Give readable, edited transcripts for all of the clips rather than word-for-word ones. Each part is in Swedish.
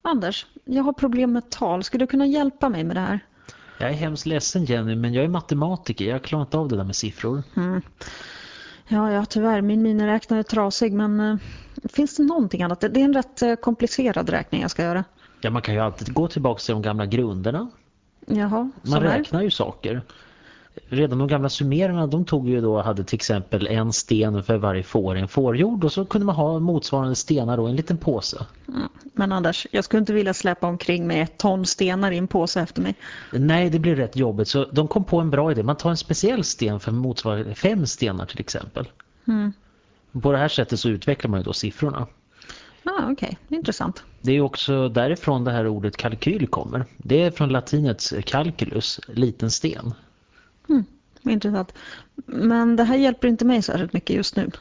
Anders, jag har problem med tal. Skulle du kunna hjälpa mig med det här? Jag är hemskt ledsen, Jenny, men jag är matematiker. Jag klarar inte av det där med siffror. Mm. Ja, tyvärr. Min miniräknare är trasig, men finns det någonting annat? Det är en rätt komplicerad räkning jag ska göra. Ja, man kan ju alltid gå tillbaka till de gamla grunderna. Jaha, Man som är? räknar ju saker. Redan de gamla sumererna, de tog ju då, hade till exempel en sten för varje får i en fårjord, och så kunde man ha motsvarande stenar då i en liten påse. Men Anders, jag skulle inte vilja släppa omkring med 1 ton stenar i en påse efter mig. Nej, det blir rätt jobbigt, så de kom på en bra idé. Man tar en speciell sten för motsvarande 5 stenar till exempel. Mm. På det här sättet så utvecklar man ju då siffrorna. Okej. Intressant. Det är också därifrån det här ordet kalkyl kommer. Det är från latinets calculus, liten sten. Intressant. Men det här hjälper inte mig särskilt mycket just nu.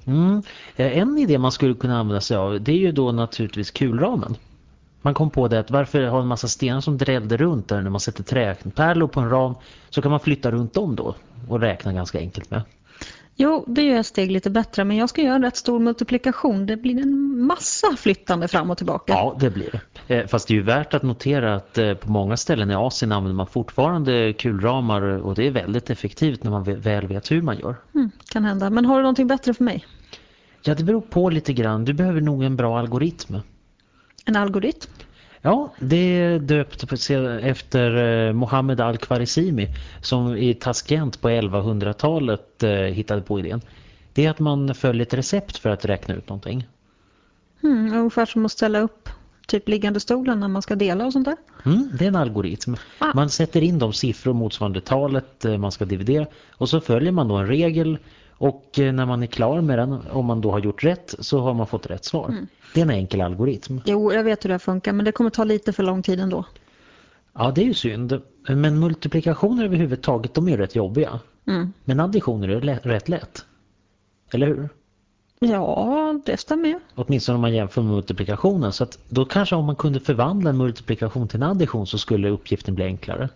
En idé man skulle kunna använda sig av, det är ju då naturligtvis kulramen. Man kom på det att varför ha en massa stenar som drällde runt där när man sätter träpärlor på en ram, så kan man flytta runt dem då och räkna ganska enkelt med. Jo, det gör ett steg lite bättre, men jag ska göra en rätt stor multiplikation. Det blir en massa flyttande fram och tillbaka. Ja, det blir det. Fast det är ju värt att notera att på många ställen i Asien använder man fortfarande kulramar, och det är väldigt effektivt när man väl vet hur man gör. Kan hända. Men har du någonting bättre för mig? Ja, det beror på lite grann. Du behöver nog en bra algoritm. En algoritm? Ja, det är döpt efter Mohammed Al-Khwarizmi, som i Tashkent på 1100-talet hittade på idén. Det är att man följer ett recept för att räkna ut någonting. Ungefär som att ställa upp typ liggande stolen när man ska dela och sånt där. Det är en algoritm. Man sätter in de siffror motsvarande talet man ska dividera, och så följer man då en regel, och när man är klar med den, om man då har gjort rätt, så har man fått rätt svar. Det är en enkel algoritm. Jo, jag vet hur det funkar, men det kommer ta lite för lång tid ändå. Ja, det är ju synd. Men multiplikationer överhuvudtaget, de är ju rätt jobbiga. Men additioner är rätt lätt. Eller hur? Ja, det stämmer ju. Åtminstone om man jämför med multiplikationen. Så att då kanske om man kunde förvandla en multiplikation till en addition, så skulle uppgiften bli enklare.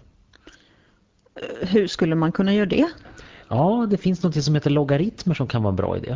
Hur skulle man kunna göra det? Ja, det finns något som heter logaritmer som kan vara en bra idé.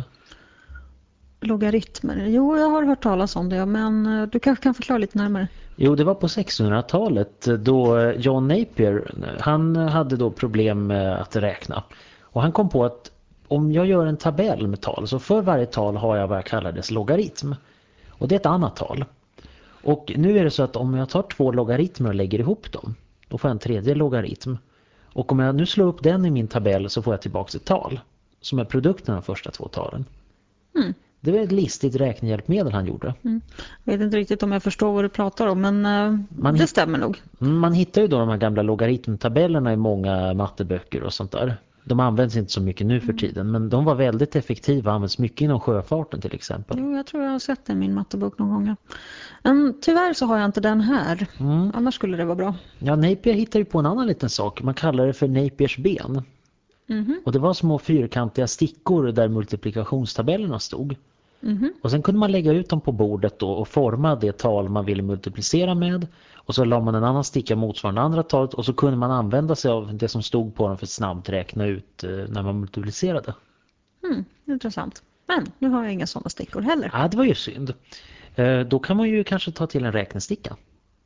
Logaritmer? Jo, jag har hört talas om det, men du kanske kan förklara lite närmare. Jo, det var på 1600-talet då John Napier, han hade då problem med att räkna. Och han kom på att om jag gör en tabell med tal, så för varje tal har jag vad jag kallar dess logaritm. Och det är ett annat tal. Och nu är det så att om jag tar 2 logaritmer och lägger ihop dem, då får jag en tredje logaritm. Och om jag nu slår upp den i min tabell, så får jag tillbaka ett tal som är produkten av de första 2 talen. Det var ett listigt räknehjälpmedel han gjorde. Jag vet inte riktigt om jag förstår vad du pratar om, men det stämmer nog. Man hittar ju då de här gamla logaritmtabellerna i många matteböcker och sånt där. De används inte så mycket nu för tiden, men de var väldigt effektiva och används mycket inom sjöfarten till exempel. Jo, jag tror jag har sett den i min mattebok någon gång. Men tyvärr så har jag inte den här. Annars skulle det vara bra. Ja, Napier hittar ju på en annan liten sak. Man kallar det för Napiers ben. Och det var små fyrkantiga stickor där multiplikationstabellerna stod. Och sen kunde man lägga ut dem på bordet då och forma det tal man ville multiplicera med. Och så la man en annan sticka motsvarande andra talet, och så kunde man använda sig av det som stod på dem för att snabbt räkna ut när man multiplicerade. Intressant. Men nu har jag inga sådana stickor heller. Ja, det var ju synd. Då kan man ju kanske ta till en räknesticka.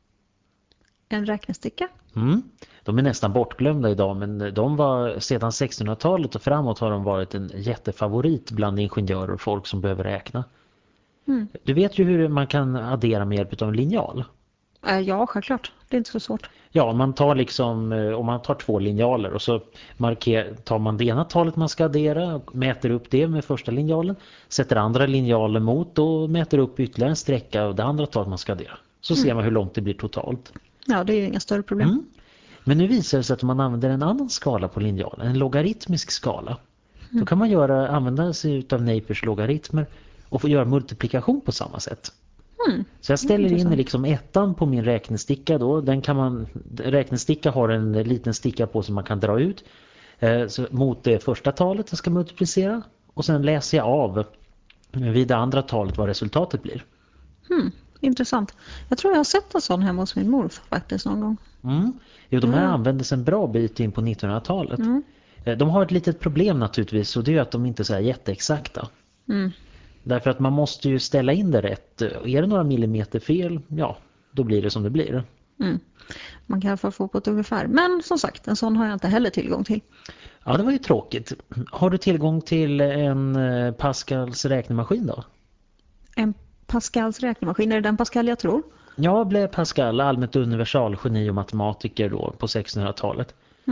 En räknesticka? De är nästan bortglömda idag, men de var sedan 1600-talet och framåt har de varit en jättefavorit bland ingenjörer och folk som behöver räkna. Du vet ju hur man kan addera med hjälp av en linjal. Ja, självklart. Det är inte så svårt. Ja, man tar liksom, om man tar 2 linjaler och så tar man det ena talet man ska addera och mäter upp det med första linjalen, sätter andra linjalen mot och mäter upp ytterligare en sträcka av det andra talet man ska addera. Så ser man hur långt det blir totalt. Ja, det är ju inga större problem. Men nu visar det sig att om man använder en annan skala på linjalen, en logaritmisk skala, då kan man använda sig av Napiers logaritmer och få göra multiplikation på samma sätt. Så jag ställer in liksom 1 på min räknesticka då. Räknesticka har en liten sticka på som man kan dra ut mot det första talet jag ska multiplicera. Och sen läser jag av vid det andra talet vad resultatet blir. Intressant. Jag tror jag har sett en sån hemma hos min morfar faktiskt någon gång. Jo, de här användes en bra bit in på 1900-talet. De har ett litet problem naturligtvis, och det är att de inte är så här jätteexakta. Därför att man måste ju ställa in det rätt. Är det några millimeter fel, ja, då blir det som det blir. Mm. Man kan i alla fall få på ett ungefär. Men som sagt, en sån har jag inte heller tillgång till. Ja, det var ju tråkigt. Har du tillgång till en Pascals räknemaskin då? En Pascals räknemaskin, är det den Pascal jag tror? Jag blev Pascal allmänt universal geni och matematiker då på 1600-talet.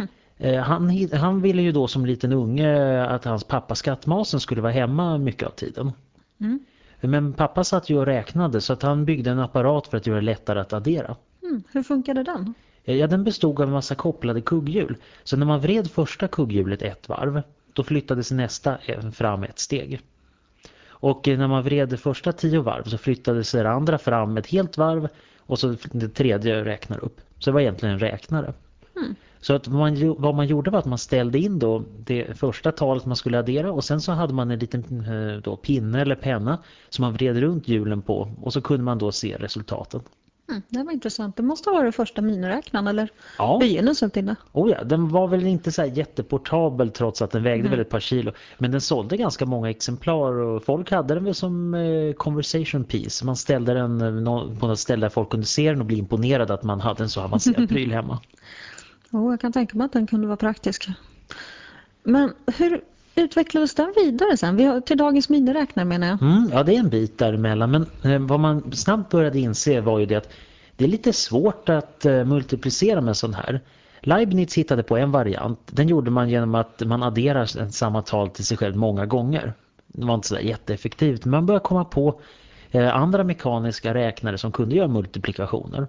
Han ville ju då som liten unge att hans pappa skattmasen skulle vara hemma mycket av tiden. Men pappa satt ju och räknade så att han byggde en apparat för att göra det lättare att addera. Hur funkade den? Ja, den bestod av en massa kopplade kugghjul. Så när man vred första kugghjulet ett varv, då flyttades nästa fram ett steg. Och när man vred det första 10 varv så flyttades det andra fram ett helt varv och så det tredje räknar upp. Så det var egentligen en räknare. Så att vad man gjorde var att man ställde in då det första talet man skulle addera och sen så hade man en liten då, pinne eller penna som man vred runt hjulen på och så kunde man då se resultaten. Det var intressant. Det måste vara det första miniräknaren eller Ja. begynnelsen till det. Oh ja, den var väl inte så här jätteportabel trots att den vägde väl ett par kilo. Men den sålde ganska många exemplar och folk hade den väl som conversation piece. Man ställde den på något ställe där folk kunde se den och bli imponerade att man hade en så avancerad pryl hemma. Jag kan tänka mig att den kunde vara praktisk. Men hur utvecklades den vidare sen? Till dagens miniräknare menar jag. Ja, det är en bit däremellan. Men vad man snabbt började inse var ju det att det är lite svårt att multiplicera med sån här. Leibniz hittade på en variant. Den gjorde man genom att man adderar samma tal till sig själv många gånger. Det var inte så där jätteeffektivt. Men man började komma på andra mekaniska räknare som kunde göra multiplikationer.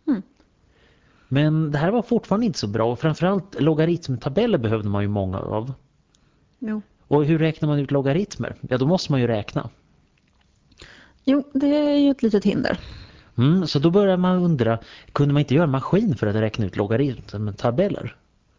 Men det här var fortfarande inte så bra. Och framförallt logaritmtabeller behövde man ju många av. Jo. Och hur räknar man ut logaritmer? Ja, då måste man ju räkna. Jo, det är ju ett litet hinder. Så då börjar man undra, kunde man inte göra en maskin för att räkna ut logaritmtabeller?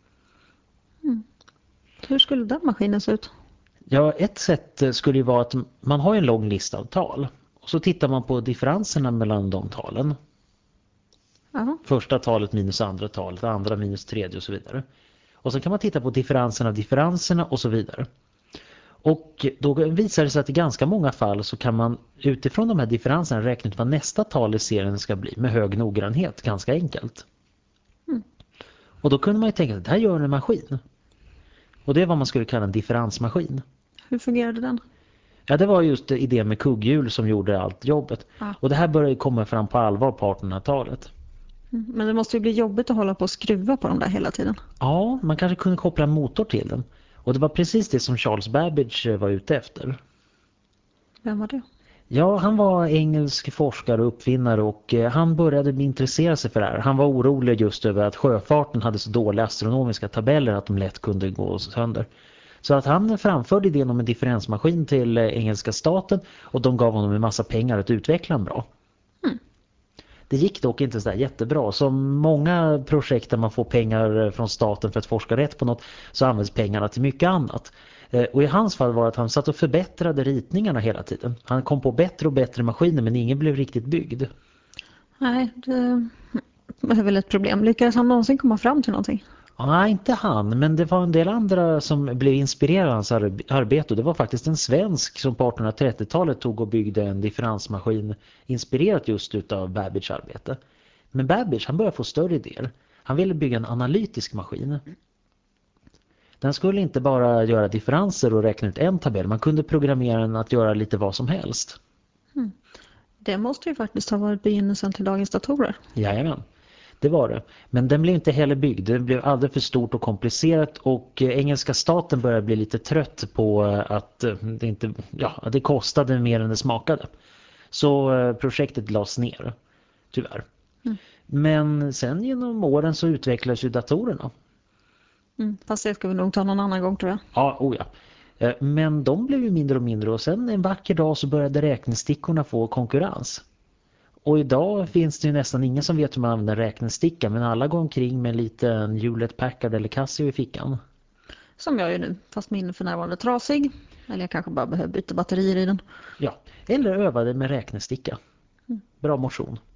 Hur skulle den maskinen se ut? Ja, ett sätt skulle ju vara att man har en lång lista av tal. Och så tittar man på differenserna mellan de talen. Aha. Första talet minus andra talet, andra minus tredje och så vidare. Och så kan man titta på differenserna och så vidare. Och då visar det sig att i ganska många fall så kan man utifrån de här differenserna räkna ut vad nästa tal i serien ska bli med hög noggrannhet, ganska enkelt. Och då kunde man ju tänka att det här gör en maskin. Och det är vad man skulle kalla en differensmaskin. Hur fungerade den? Ja, det var just idén med kugghjul som gjorde allt jobbet. Och det här började komma fram på allvar på 1800-talet. Men det måste ju bli jobbigt att hålla på och skruva på dem där hela tiden. Ja, man kanske kunde koppla en motor till den. Och det var precis det som Charles Babbage var ute efter. Vem var det? Ja, han var engelsk forskare och uppfinnare och han började intressera sig för det här. Han var orolig just över att sjöfarten hade så dåliga astronomiska tabeller att de lätt kunde gå sönder. Så att han framförde idén om en differensmaskin till engelska staten och de gav honom en massa pengar att utveckla en bra. Det gick dock inte så där jättebra. Som många projekt där man får pengar från staten för att forska rätt på något så används pengarna till mycket annat. Och i hans fall var att han satt och förbättrade ritningarna hela tiden. Han kom på bättre och bättre maskiner men ingen blev riktigt byggd. Nej, det är väl ett problem. Lyckades han någonsin komma fram till någonting? Nej, inte han, men det var en del andra som blev inspirerade av hans arbete. Det var faktiskt en svensk som på 1830-talet tog och byggde en differensmaskin inspirerat just utav Babbage arbete. Men Babbage, han började få större idéer. Han ville bygga en analytisk maskin. Den skulle inte bara göra differenser och räkna ut en tabell. Man kunde programmera den att göra lite vad som helst. Det måste ju faktiskt ha varit begynnelsen till dagens datorer. Jajamän. Det var det. Men den blev inte heller byggd. Den blev alldeles för stort och komplicerat och engelska staten började bli lite trött på att det kostade mer än det smakade. Så projektet lades ner, tyvärr. Men sen genom åren så utvecklades ju datorerna. Fast det ska vi nog ta någon annan gång tror jag. Ja. Men de blev ju mindre och mindre och sen en vacker dag så började räknestickorna få konkurrens. Och idag finns det ju nästan ingen som vet hur man använder räknesticka men alla går omkring med en liten Hewlett Packard eller Casio i fickan. Som jag gör nu, fast min för närvarande är trasig. Eller jag kanske bara behöver byta batterier i den. Ja, eller övade med räknesticka. Bra motion.